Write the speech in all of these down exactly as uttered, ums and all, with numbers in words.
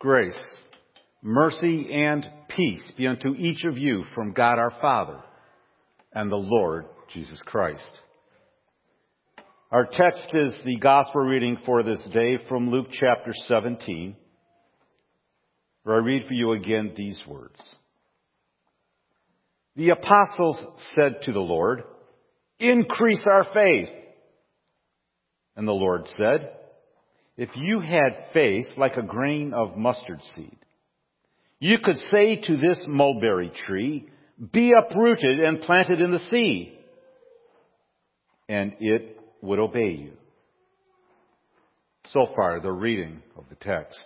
Grace, mercy, and peace be unto each of you from God our Father and the Lord Jesus Christ. Our text is the gospel reading for this day from Luke chapter seventeen, where I read for you again these words. The apostles said to the Lord, "Increase our faith." And the Lord said, "If you had faith like a grain of mustard seed, you could say to this mulberry tree, 'Be uprooted and planted in the sea,' and it would obey you." So far, the reading of the text.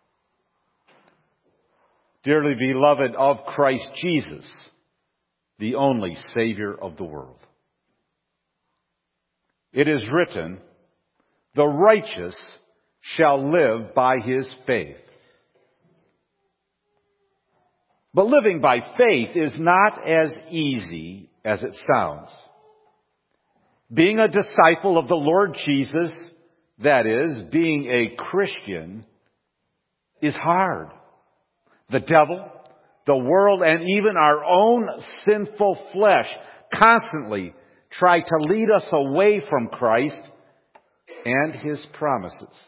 Dearly beloved of Christ Jesus, the only Savior of the world, it is written, "The righteous shall live by his faith." But living by faith is not as easy as it sounds. Being a disciple of the Lord Jesus, that is, being a Christian, is hard. The devil, the world, and even our own sinful flesh constantly try to lead us away from Christ and His promises.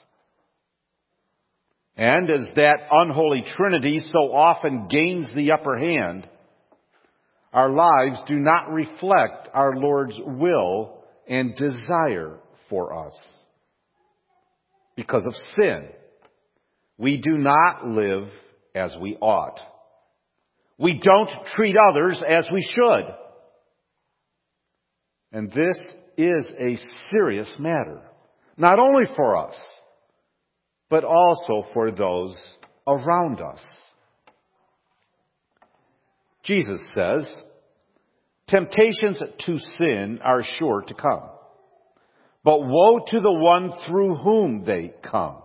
And as that unholy trinity so often gains the upper hand, our lives do not reflect our Lord's will and desire for us. Because of sin, we do not live as we ought. We don't treat others as we should. And this is a serious matter, not only for us, but also for those around us. Jesus says, temptations to sin are sure to come, but woe to the one through whom they come.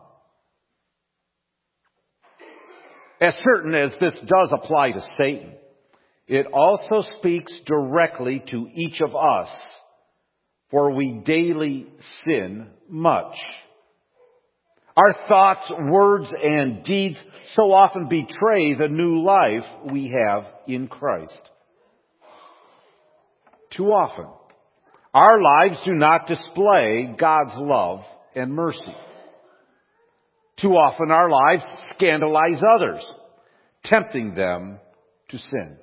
As certain as this does apply to Satan, it also speaks directly to each of us, for we daily sin much. Our thoughts, words, and deeds so often betray the new life we have in Christ. Too often, our lives do not display God's love and mercy. Too often, our lives scandalize others, tempting them to sin.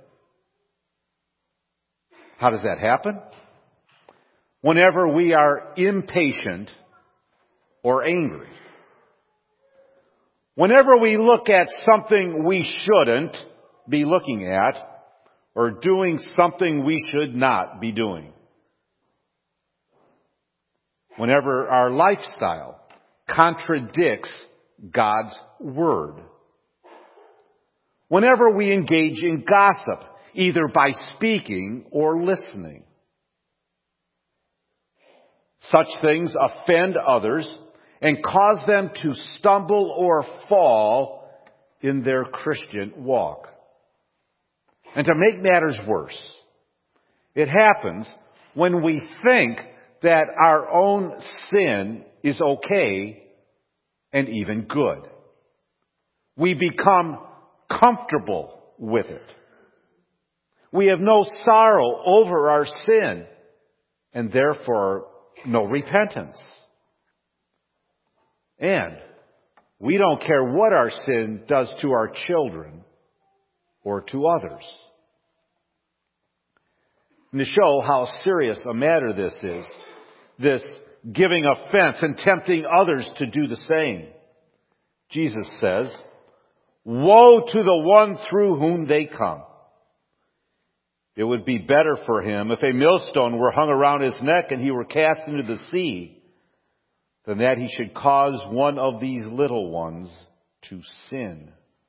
How does that happen? Whenever we are impatient or angry. Whenever we look at something we shouldn't be looking at, or doing something we should not be doing. Whenever our lifestyle contradicts God's Word. Whenever we engage in gossip, either by speaking or listening. Such things offend others and cause them to stumble or fall in their Christian walk. And to make matters worse, it happens when we think that our own sin is okay and even good. We become comfortable with it. We have no sorrow over our sin and therefore no repentance. And we don't care what our sin does to our children or to others. And to show how serious a matter this is, this giving offense and tempting others to do the same, Jesus says, "Woe to the one through whom they come. It would be better for him if a millstone were hung around his neck and he were cast into the sea, than that he should cause one of these little ones to sin."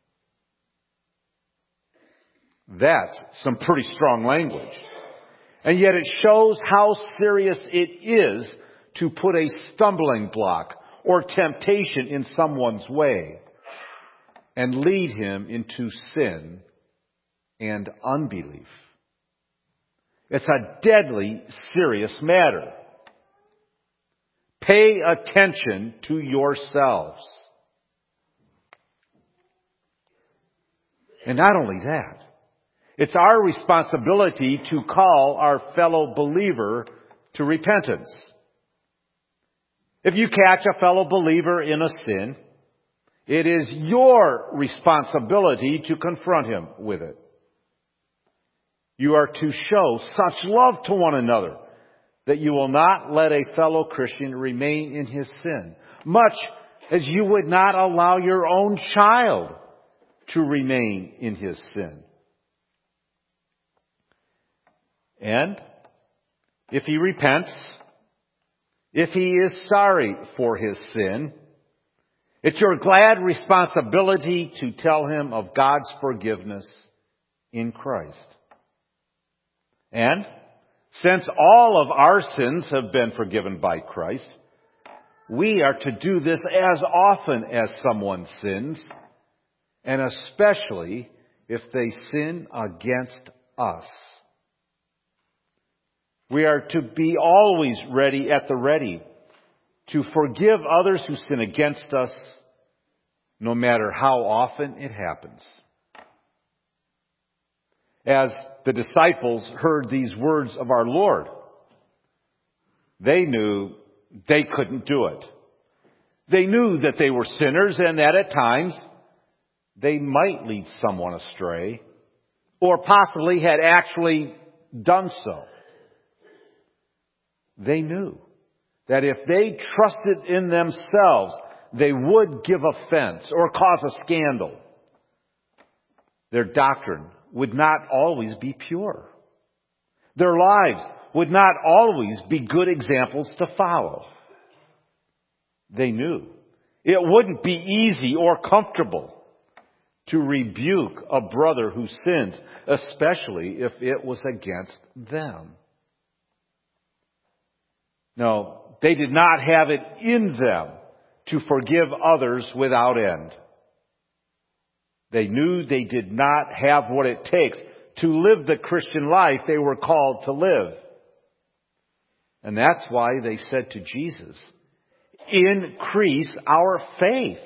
That's some pretty strong language. And yet it shows how serious it is to put a stumbling block or temptation in someone's way and lead him into sin and unbelief. It's a deadly serious matter. Pay attention to yourselves. And not only that, it's our responsibility to call our fellow believer to repentance. If you catch a fellow believer in a sin, it is your responsibility to confront him with it. You are to show such love to one another that you will not let a fellow Christian remain in his sin, much as you would not allow your own child to remain in his sin. And if he repents, if he is sorry for his sin, it's your glad responsibility to tell him of God's forgiveness in Christ. And since all of our sins have been forgiven by Christ, we are to do this as often as someone sins, and especially if they sin against us. We are to be always ready at the ready to forgive others who sin against us, no matter how often it happens. As the disciples heard these words of our Lord, they knew they couldn't do it. They knew that they were sinners and that at times they might lead someone astray, or possibly had actually done so. They knew that if they trusted in themselves, they would give offense or cause a scandal. Their doctrine would not always be pure. Their lives would not always be good examples to follow. They knew it wouldn't be easy or comfortable to rebuke a brother who sins, especially if it was against them. No, they did not have it in them to forgive others without end. They knew they did not have what it takes to live the Christian life they were called to live. And that's why they said to Jesus, "Increase our faith."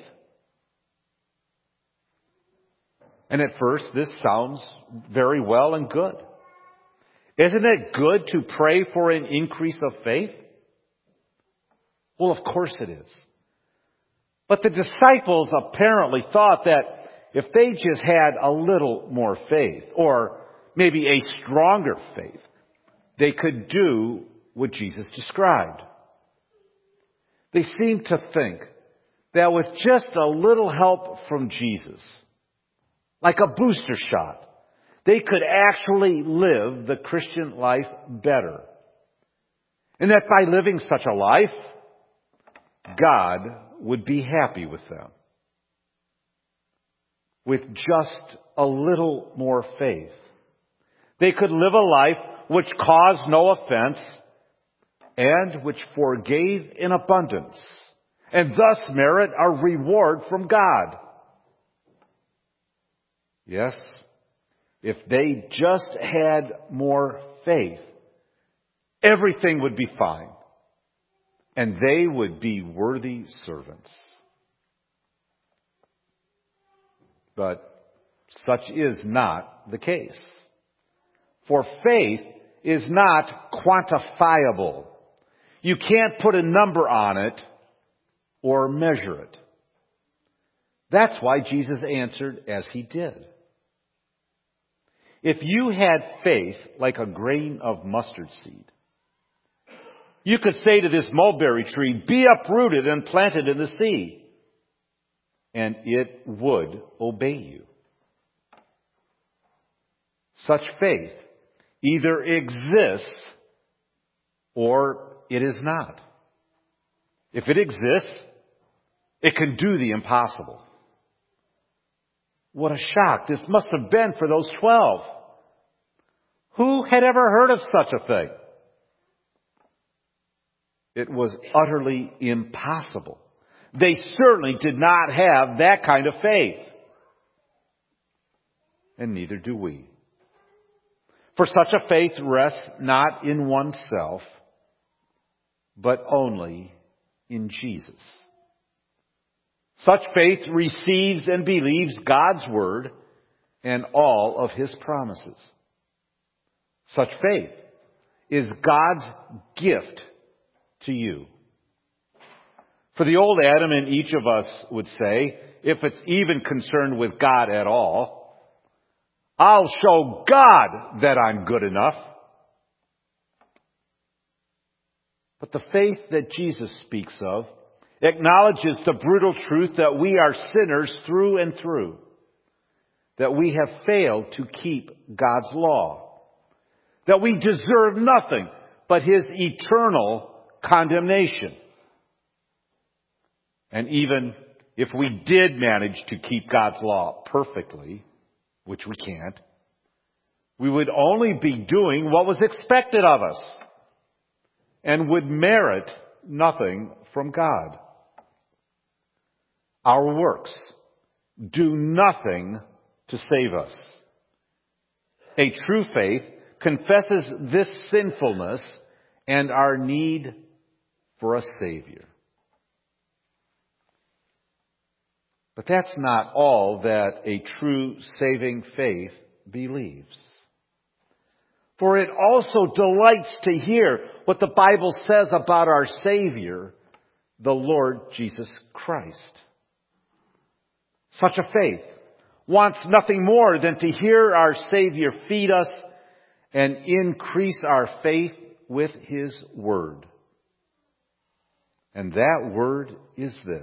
And at first, this sounds very well and good. Isn't it good to pray for an increase of faith? Well, of course it is. But the disciples apparently thought that if they just had a little more faith, or maybe a stronger faith, they could do what Jesus described. They seemed to think that with just a little help from Jesus, like a booster shot, they could actually live the Christian life better. And that by living such a life, God would be happy with them. With just a little more faith, they could live a life which caused no offense and which forgave in abundance, and thus merit a reward from God. Yes, if they just had more faith, everything would be fine, and they would be worthy servants. But such is not the case. For faith is not quantifiable. You can't put a number on it or measure it. That's why Jesus answered as he did. If you had faith like a grain of mustard seed, you could say to this mulberry tree, "Be uprooted and planted in the sea," and it would obey you. Such faith either exists or it is not. If it exists, it can do the impossible. What a shock this must have been for those twelve. Who had ever heard of such a thing? It was utterly impossible. They certainly did not have that kind of faith. And neither do we. For such a faith rests not in oneself, but only in Jesus. Such faith receives and believes God's word and all of His promises. Such faith is God's gift to you. For the old Adam in each of us would say, if it's even concerned with God at all, I'll show God that I'm good enough. But the faith that Jesus speaks of acknowledges the brutal truth that we are sinners through and through, that we have failed to keep God's law, that we deserve nothing but His eternal condemnation. And even if we did manage to keep God's law perfectly, which we can't, we would only be doing what was expected of us and would merit nothing from God. Our works do nothing to save us. A true faith confesses this sinfulness and our need for a Savior. But that's not all that a true saving faith believes. For it also delights to hear what the Bible says about our Savior, the Lord Jesus Christ. Such a faith wants nothing more than to hear our Savior feed us and increase our faith with His Word. And that Word is this: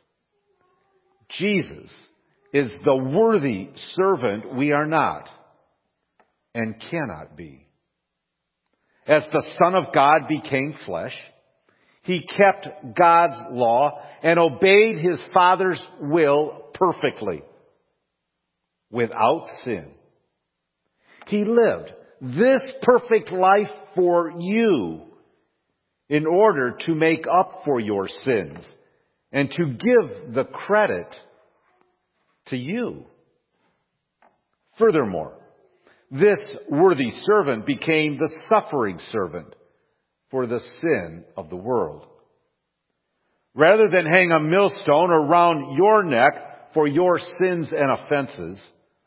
Jesus is the worthy servant we are not and cannot be. As the Son of God became flesh, He kept God's law and obeyed His Father's will perfectly, without sin. He lived this perfect life for you in order to make up for your sins and to give the credit to you. Furthermore, this worthy servant became the suffering servant for the sin of the world. Rather than hang a millstone around your neck for your sins and offenses,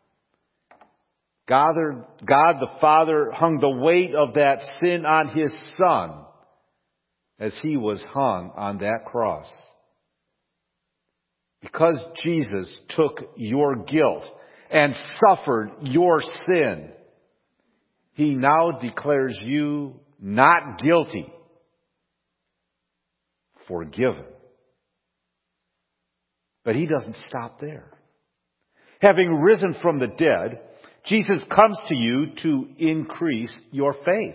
God, God the Father hung the weight of that sin on His Son as He was hung on that cross. Because Jesus took your guilt and suffered your sin, He now declares you not guilty, forgiven. But He doesn't stop there. Having risen from the dead, Jesus comes to you to increase your faith.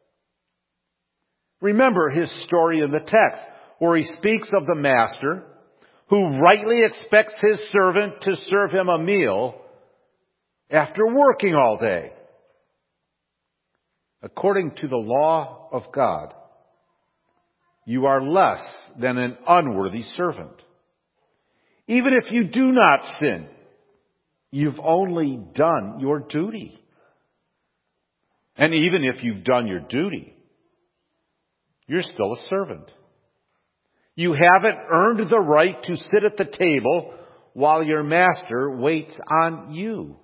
Remember His story in the text, where He speaks of the master who rightly expects his servant to serve him a meal after working all day. According to the law of God, you are less than an unworthy servant. Even if you do not sin, you've only done your duty. And even if you've done your duty, you're still a servant. You haven't earned the right to sit at the table while your master waits on you.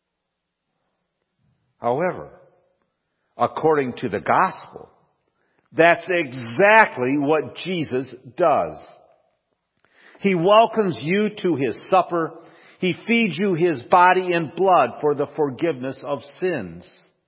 However, according to the gospel, that's exactly what Jesus does. He welcomes you to His supper. He feeds you His body and blood for the forgiveness of sins.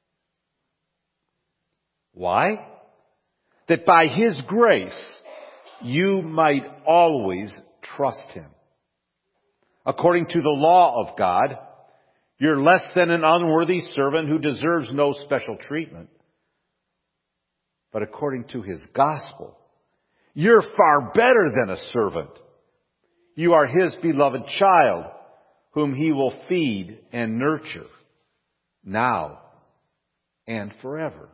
Why? That by His grace, you might always trust Him. According to the law of God, you're less than an unworthy servant who deserves no special treatment. But according to His gospel, you're far better than a servant. You are His beloved child, whom He will feed and nurture now and forever.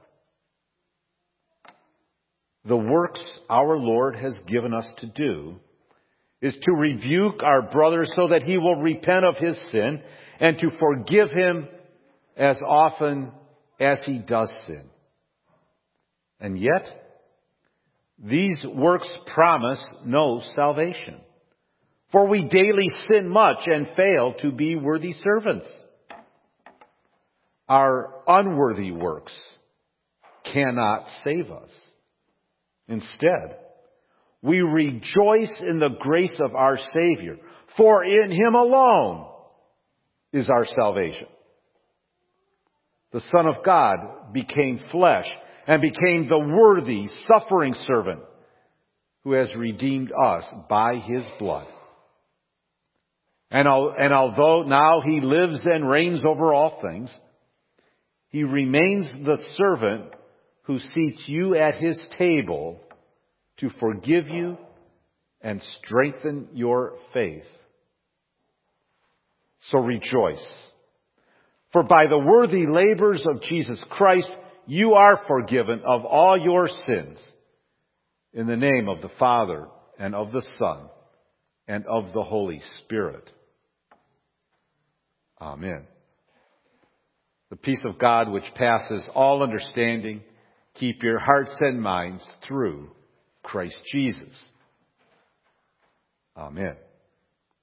The works our Lord has given us to do is to rebuke our brother so that he will repent of his sin and to forgive him as often as he does sin. And yet, these works promise no salvation. For we daily sin much and fail to be worthy servants. our unworthy works cannot save us. Instead, we rejoice in the grace of our Savior, for in Him alone is our salvation. The Son of God became flesh and became the worthy, suffering servant who has redeemed us by His blood. And, and although now He lives and reigns over all things, He remains the servant who seats you at His table to forgive you and strengthen your faith. So rejoice. For by the worthy labors of Jesus Christ, you are forgiven of all your sins. In the name of the Father, and of the Son, and of the Holy Spirit. Amen. The peace of God, which passes all understanding, keep your hearts and minds through Christ Jesus. Amen.